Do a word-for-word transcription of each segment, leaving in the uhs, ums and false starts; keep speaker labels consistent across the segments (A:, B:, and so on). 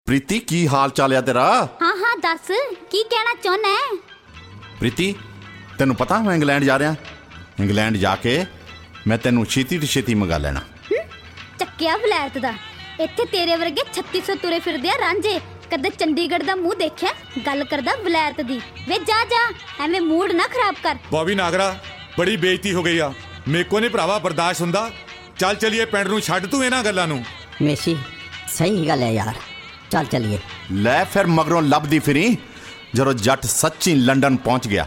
A: प्रीति की हाल चाल है तेरा?
B: हाँ हाँ दस की कहना चाहना है?
A: प्रीति तेनू पता मैं इंग्लैंड जा रहा, इंग्लैंड जाके मैं तेनू छेती तो छेती मंगा लेना।
B: ਚੱਕਿਆ ਵਲੈਤ ਦਾ ਇੱਥੇ ਤੇਰੇ ਵਰਗੇ ਛੱਤੀ ਸੌ ਤੁਰੇ ਫਿਰਦੇ ਆ ਰਾਂਝੇ। ਕਦੇ ਚੰਡੀਗੜ੍ਹ ਦਾ ਮੂੰਹ ਦੇਖਿਆ? ਗੱਲ ਕਰਦਾ ਵਲੈਤ ਦੀ। ਵੇ ਜਾ ਜਾ ਐਵੇਂ ਮੂਡ ਨਾ ਖਰਾਬ ਕਰ।
C: ਬੋਬੀ ਨਾਗਰਾ ਬੜੀ ਬੇਇੱਜ਼ਤੀ ਹੋ ਗਈ ਆ, ਮੇਰੇ ਕੋ ਨਹੀਂ ਭਰਾਵਾ ਬਰਦਾਸ਼ਤ ਹੁੰਦਾ। ਚੱਲ ਚਲੀਏ ਪਿੰਡ ਨੂੰ, ਛੱਡ ਤੂੰ ਇਹਨਾਂ ਗੱਲਾਂ ਨੂੰ।
D: ਮੇਸ਼ੀ ਸਹੀ ਗੱਲ ਹੈ ਯਾਰ, ਚੱਲ ਚਲੀਏ।
A: ਲੈ ਫਿਰ ਮਗਰੋਂ ਲੱਭਦੀ ਫਿਰੀ ਜਦੋਂ ਜੱਟ ਸੱਚੀ ਲੰਡਨ ਪਹੁੰਚ ਗਿਆ।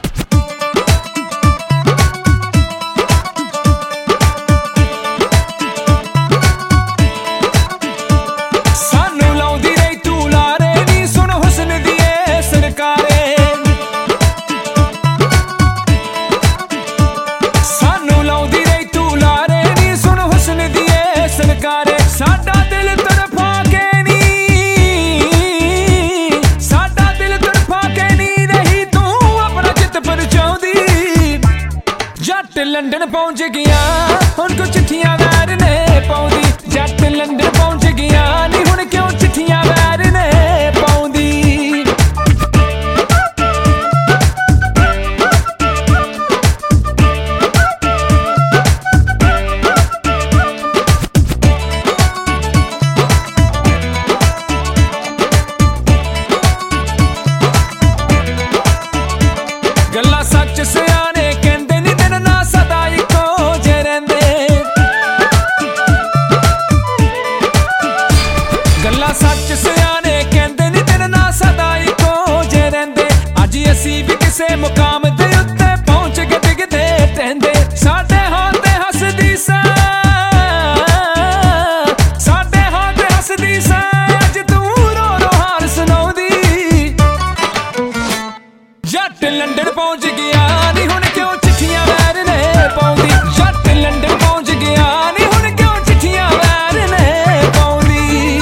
E: लंडन पहुंच गया हुण क्यों चिट्ठियां वैर ने पाउंदी। जट लंडन पहुंच गया नी हुण क्यों चिट्ठियां वैर ने पाउंदी। गल्लां सच सियाने कहंदे नी दिन ना सदा इको जे रहिंदे। गल्लां सच सियाने कहंदे नी दिन ना सदा इको जे रहिंदे। अज असीं भी किसे मुकाम दे उत्ते पहुंच के डिगदे टहंदे। साडे हां ते हसदी सा, साडे हां ते हसदी सा, अज तूं रो रो हाल सुनाउंदी। जट लंडन पहुंच गया नी हुण क्यों चिट्ठियां वैर ने पाउंदी। जट लंडन पहुंच गया नी हुण क्यों चिट्ठियां वैर ने पाउंदी।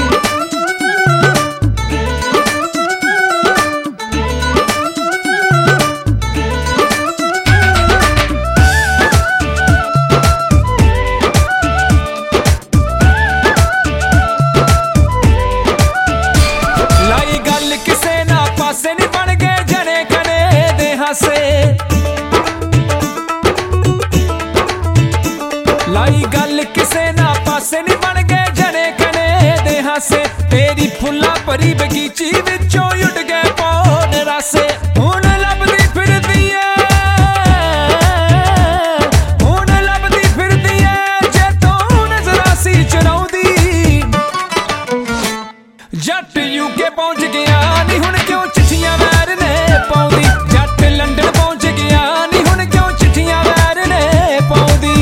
E: लाई गल किसे ना पासे नी बन गए जने खने दे हासे। लाई गल किसे ना पासे नी बन गए जने खने दे हासे। तेरी फुल्ला भरी बगीची विचों उड़ गए पौन रासे। हुण लभदी फिरदी ऐ, हुण लभदी फिरदी ऐ जे तूं नज़रां सी चराउंदी। जट यूके पहुंच गया नी हुण क्यों चिट्ठियां वैर ने पाउंदी। जट लंडन पहुंच गया नी हुण क्यों चिट्ठियां वैर ने पाउंदी।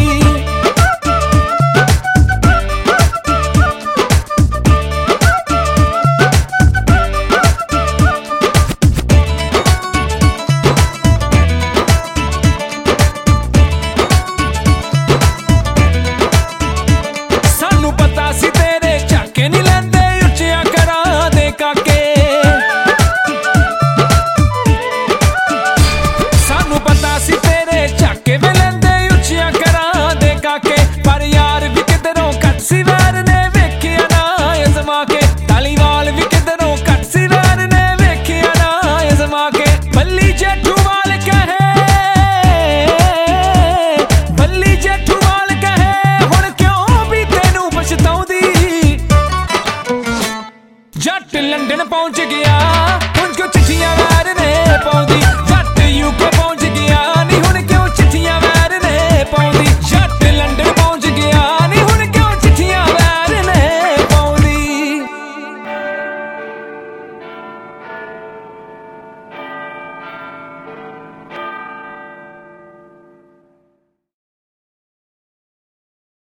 E: सानू पता सी तेरे झाके नी लैंदे उच्चियां करां दे काके। सानू पता सी तेरे झाके वे लैंदे उच्चियां करां दे काके। पर यार भी किधरों घट सी वैर ने वेखिया ना अजमा के। धालीवाल भी किधरों घट सी वैर ने वेखिया ना अजमा के। बल्ली जेठूवाल कहे, बल्ली जेठूवाल कहे हुण क्यों भी तेनू पछताउंदी। जट लंडन पहुंच गया हुण क्यों चिट्ठियां वैर ने पाउंदी। जट यूके पहुंच गया